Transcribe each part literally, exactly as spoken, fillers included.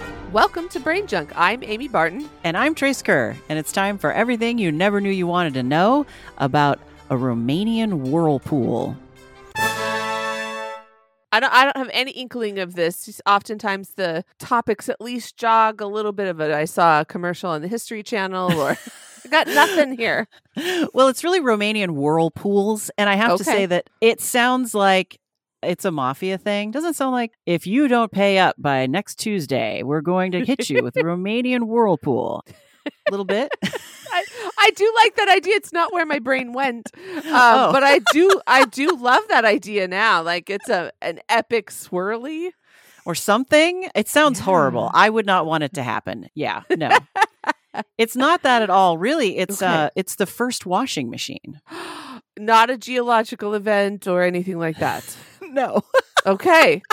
Welcome to Brain Junk. I'm Amy Barton. And I'm Trace Kerr. And it's time for everything you never knew you wanted to know about a Romanian whirlpool. I don't, I don't have any inkling of this. Just oftentimes the topics at least jog a little bit of it. I saw a commercial on the History Channel or I got nothing here. Well, it's really Romanian whirlpools. And I have Okay. to say that it sounds like it's a mafia thing. Doesn't sound like if you don't pay up by next Tuesday, we're going to hit you with a Romanian whirlpool. A little bit. I, I do like that idea. It's not where my brain went, um, Oh. but I do I do love that idea now. Like it's a an epic swirly. Or something. It sounds Yeah. horrible. I would not want it to happen. Yeah, no. It's not that at all. Really, it's Okay. uh it's the first washing machine. Not a geological event or anything like that. No. Okay.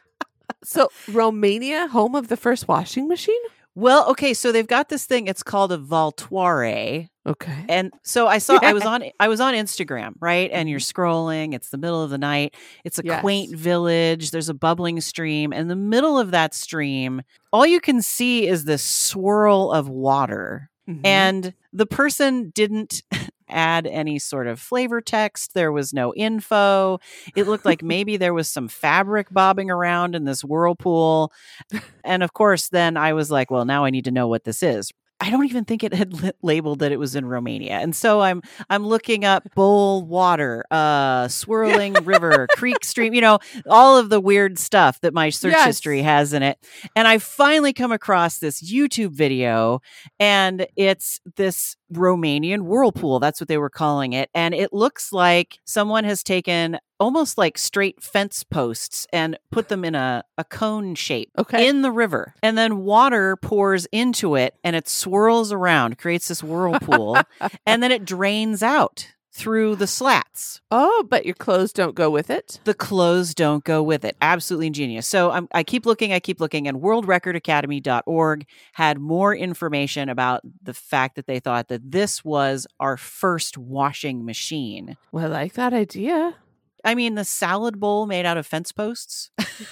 So Romania, home of the first washing machine? Well, okay, so they've got this thing. It's called a Valtoare. Okay. And so I saw I was on I was on Instagram, right? And you're scrolling, it's the middle of the night. It's a Yes. quaint village. There's a bubbling stream. And in the middle of that stream, all you can see is this swirl of water. Mhm. And the person didn't add any sort of flavor text. There was no info. It looked like maybe there was some fabric bobbing around in this whirlpool. And of course, then I was like, well, now I need to know what this is. I don't even think it had li- labeled that it was in Romania. And so I'm I'm looking up bowl water, uh, swirling river, creek stream, you know, all of the weird stuff that my search Yes. history has in it. And I finally come across this YouTube video, and it's this Romanian whirlpool. That's what they were calling it. And it looks like someone has taken almost like straight fence posts and put them in a, a cone shape Okay. in the river. And then water pours into it and it swirls around, creates this whirlpool, and then it drains out through the slats. Oh, but your clothes don't go with it? The clothes don't go with it. Absolutely ingenious. So I'm, I keep looking, I keep looking, and world record academy dot org had more information about the fact that they thought that this was our first washing machine. Well, I like that idea. I mean, the salad bowl made out of fence posts.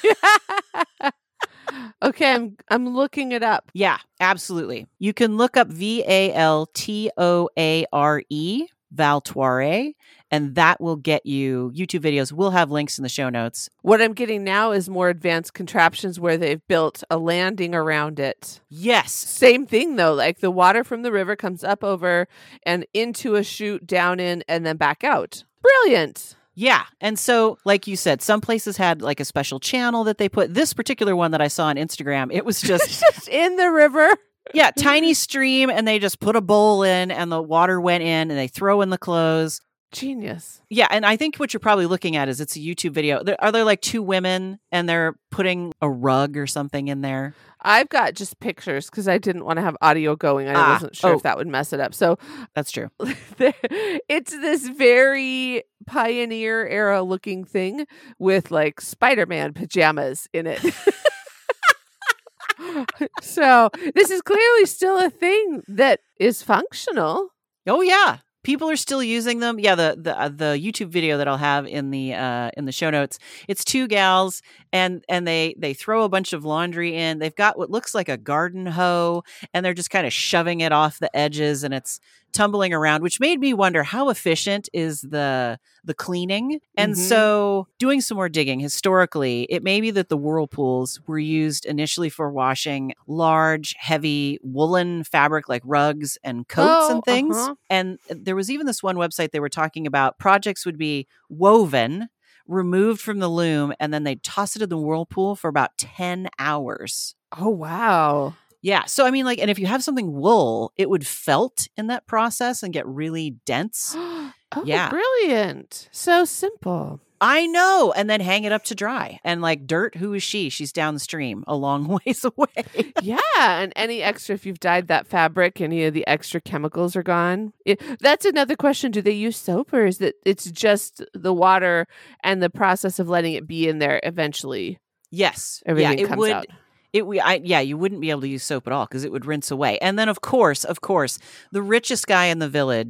Okay, I'm I'm looking it up. Yeah, absolutely. You can look up V A L T O A R E, Valtoare, and that will get you YouTube videos. We'll have links in the show notes. What I'm getting now is more advanced contraptions where they've built a landing around it. Yes. Same thing though, like the water from the river comes up over and into a chute, down in, and then back out. Brilliant. Yeah. And so, like you said, some places had like a special channel that they put. This particular one that I saw on Instagram, it was just, Just in the river. yeah, tiny stream, and they just put a bowl in and the water went in and they throw in the clothes. Genius. Yeah, and I think what you're probably looking at is it's a YouTube video. There, are there like two women and they're putting a rug or something in there? I've got just pictures because I didn't want to have audio going. I Ah, wasn't sure oh. if that would mess it up. So That's true. there, it's this very pioneer era looking thing with like Spider-Man pajamas in it. So this is clearly still a thing that is functional. Oh yeah, people are still using them. Yeah, the the uh, the YouTube video that I'll have in the uh, in the show notes. It's two gals, and and they they throw a bunch of laundry in. They've got what looks like a garden hoe, and they're just kind of shoving it off the edges, and it's tumbling around, which made me wonder how efficient is the the cleaning. And Mhm. so doing some more digging historically, it may be that the whirlpools were used initially for washing large, heavy woolen fabric like rugs and coats Oh, and things. uh-huh. And there was even this one website they were talking about projects would be woven, removed from the loom, and then they'd toss it in the whirlpool for about ten hours. Oh, wow. Yeah. So, I mean, like, and if you have something wool, it would felt in that process and get really dense. Oh, Yeah. brilliant. So simple. I know. And then hang it up to dry. And like dirt, who is she? She's down the stream a long ways away. Yeah. And any extra, if you've dyed that fabric, any of the extra chemicals are gone. It, that's another question. Do they use soap or is it it's just the water and the process of letting it be in there eventually? Yes. Everything yeah, it comes would. out. It we I yeah, you wouldn't be able to use soap at all because it would rinse away. And then of course, of course, the richest guy in the village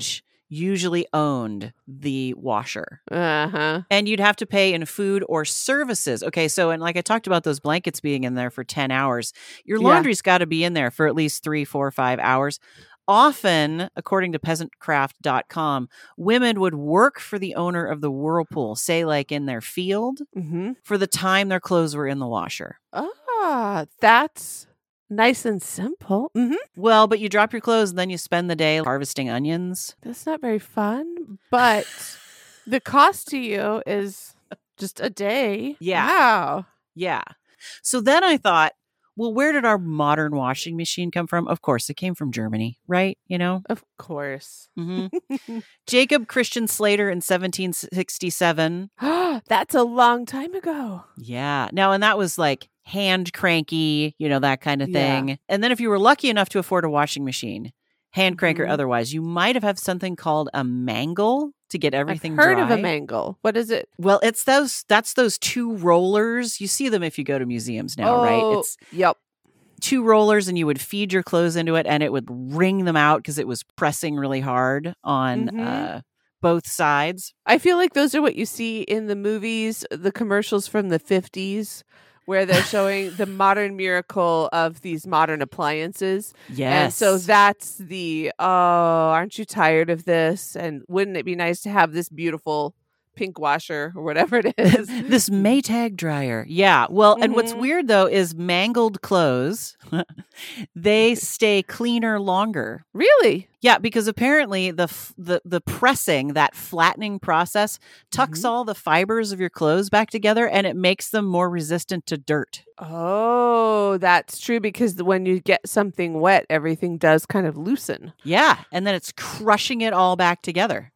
usually owned the washer. Uh-huh. And you'd have to pay in food or services. Okay, so, and like I talked about those blankets being in there for ten hours, your Yeah. laundry's got to be in there for at least three, four, five hours. Often, according to peasant craft dot com, women would work for the owner of the whirlpool, say like in their field, Mm-hmm. for the time their clothes were in the washer. Ah, that's nice and simple. Mm-hmm. Well, but you drop your clothes and then you spend the day harvesting onions. That's not very fun, but the cost to you is just a day. Yeah. Wow. Yeah. So then I thought, well, where did our modern washing machine come from? Of course, it came from Germany, right? You know? Of course. Mm-hmm. Jacob Christian Slater in seventeen sixty-seven. That's a long time ago. Yeah. Now, and that was like hand cranky, you know, that kind of thing. Yeah. And then if you were lucky enough to afford a washing machine, hand crank or Mhm. otherwise, you might have had something called a mangle to get everything I've heard dry. of a mangle. What is it? Well, it's those, that's those two rollers. You see them if you go to museums now, oh, right? It's yep. two rollers and you would feed your clothes into it and it would wring them out because it was pressing really hard on Mhm. uh, both sides. I feel like those are what you see in the movies, the commercials from the fifties, where they're showing the modern miracle of these modern appliances. Yes. And so that's the, oh, aren't you tired of this? And wouldn't it be nice to have this beautiful pink washer or whatever it is? This Maytag dryer. Yeah. Well, and what's Mhm. weird though is mangled clothes, they stay cleaner longer. Really? Yeah, because apparently the f- the the pressing, that flattening process, tucks Mhm. all the fibers of your clothes back together and it makes them more resistant to dirt. Oh, that's true because the- when you get something wet, everything does kind of loosen. Yeah, and then it's crushing it all back together.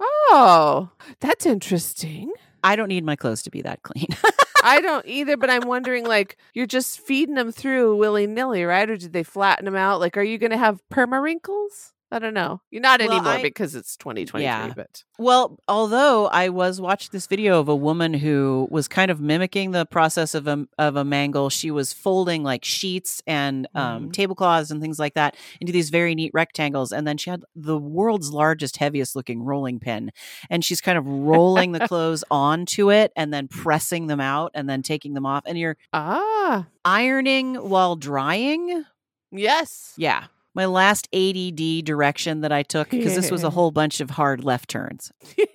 Oh, that's interesting. I don't need my clothes to be that clean. I don't either, but I'm wondering, like, you're just feeding them through willy nilly, right? Or did they flatten them out? Like, are you going to have perma wrinkles? I don't know. You're not Well, anymore I- because it's twenty twenty-three. Yeah. But Well, although I was watching this video of a woman who was kind of mimicking the process of a of a mangle, she was folding like sheets and um, Mhm. tablecloths and things like that into these very neat rectangles, and then she had the world's largest, heaviest looking rolling pin, and she's kind of rolling the clothes onto it and then pressing them out and then taking them off, and you're ah, ironing while drying. yes. Yeah. My last A D D direction that I took, because this was a whole bunch of hard left turns,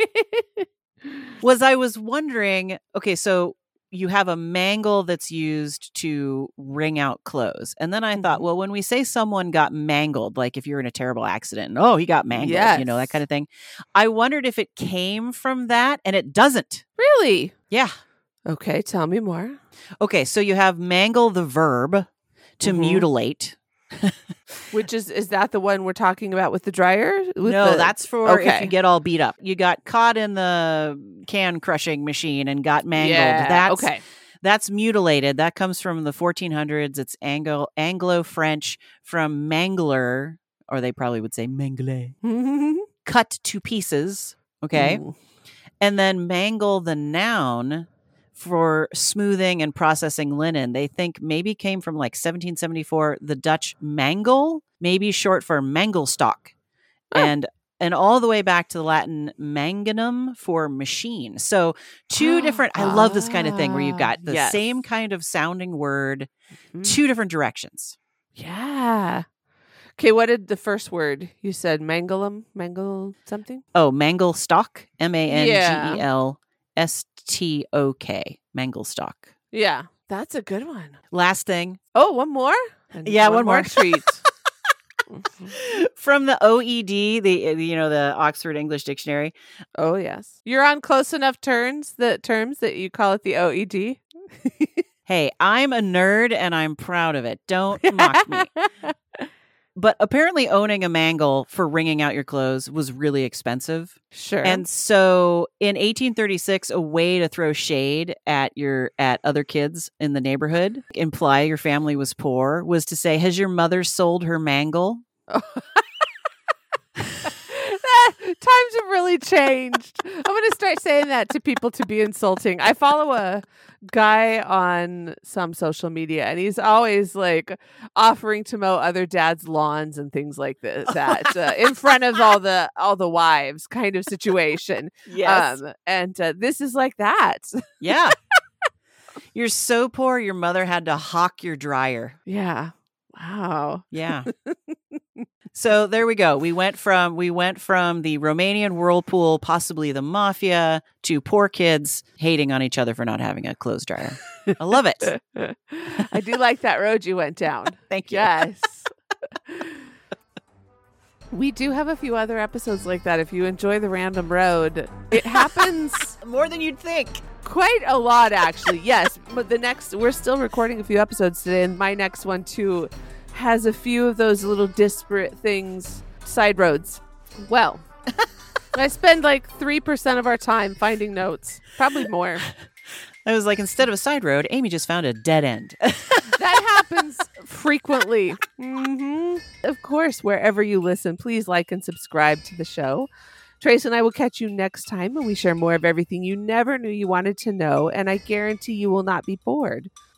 was I was wondering, okay, so you have a mangle that's used to wring out clothes. And then I thought, Mhm. well, when we say someone got mangled, like if you're in a terrible accident, and, oh, he got mangled, you know, that Yes. kind of thing. I wondered if it came from that, and it doesn't. Really? Yeah. Okay, tell me more. Okay, so you have mangle the verb to Mhm. mutilate. Which is, is that the one we're talking about with the dryer? With No, the- that's for if okay. you get all beat up. You got caught in the can crushing machine and got mangled. Yeah, That's okay. that's mutilated. That comes from the fourteen hundreds. It's Anglo Anglo French from mangler, or they probably would say mangle, cut to pieces. Okay, Mm. and then mangle the noun for smoothing and processing linen. They think maybe came from like seventeen seventy-four, the Dutch mangle, maybe short for mangelstock. Oh. And and all the way back to the Latin manganum for machine. So two different, I love this kind of thing where you've got Ah, the yes. same kind of sounding word, Mhm. two different directions. Yeah. Okay, what did the first word you said? Manglum? Mangle something? Oh, mangelstock, M A N G E L S T O K, mangelstock. Yeah, that's a good one. Last thing, Oh, one more? And Yeah, one more. treat. Mhm. from the O E D, the uh, you know the Oxford English Dictionary. Oh, yes. You're on close enough turns, the terms that you call it the O E D. Hey, I'm a nerd and I'm proud of it. Don't mock me. But apparently, owning a mangle for wringing out your clothes was really expensive. Sure. And so, in eighteen thirty-six, a way to throw shade at your at other kids in the neighborhood, imply your family was poor, was to say, "Has your mother sold her mangle?" that, Times have really changed. I'm going to start saying that to people to be insulting. I follow a guy on some social media, and he's always like offering to mow other dads' lawns and things like this, that uh, in front of all the all the wives, kind of situation. Yes, um, and uh, this is like that. Yeah. You're so poor, your mother had to hawk your dryer. Yeah. Wow. Yeah. So there we go. We went from we went from the Romanian whirlpool, possibly the mafia, to poor kids hating on each other for not having a clothes dryer. I love it. I do like that road you went down. Thank you. Yes. We do have a few other episodes like that. If you enjoy the random road, it happens More than you'd think. quite a lot, actually. Yes. But the next, we're still recording a few episodes today, and my next one, too, has a few of those little disparate things, side roads. Well, I spend like three percent of our time finding notes, probably more. I was like, instead of a side road, Amy just found a dead end. That happens frequently. Mm-hmm. Of course, wherever you listen, please like and subscribe to the show. Trace and I will catch you next time when we share more of everything you never knew you wanted to know, and I guarantee you will not be bored.